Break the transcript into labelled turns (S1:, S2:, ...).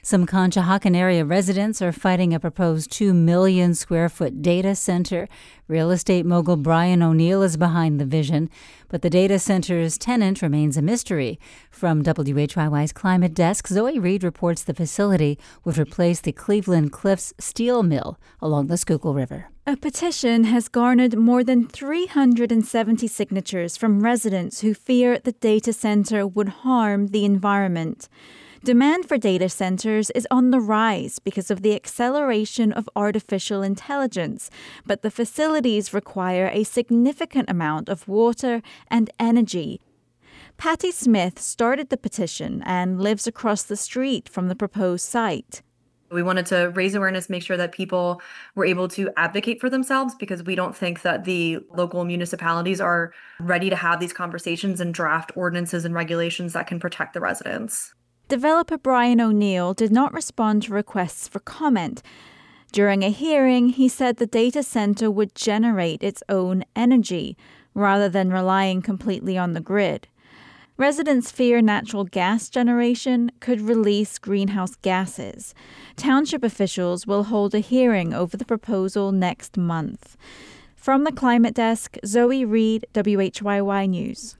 S1: Some Conshohocken area residents are fighting a proposed 2 million square foot data center. Real estate mogul Brian O'Neill is behind the vision, but the data center's tenant remains a mystery. From WHYY's Climate Desk, Zoe Reed reports the facility would replace the Cleveland Cliffs steel mill along the Schuylkill River.
S2: A petition has garnered more than 370 signatures from residents who fear the data center would harm the environment. Demand for data centers is on the rise because of the acceleration of artificial intelligence, but the facilities require a significant amount of water and energy. Patty Smith started the petition and lives across the street from the proposed site.
S3: We wanted to raise awareness, make sure that people were able to advocate for themselves, because we don't think that the local municipalities are ready to have these conversations and draft ordinances and regulations that can protect the residents.
S2: Developer Brian O'Neill did not respond to requests for comment. During a hearing, he said the data center would generate its own energy, rather than relying completely on the grid. Residents fear natural gas generation could release greenhouse gases. Township officials will hold a hearing over the proposal next month. From the Climate Desk, Zoe Reed, WHYY News.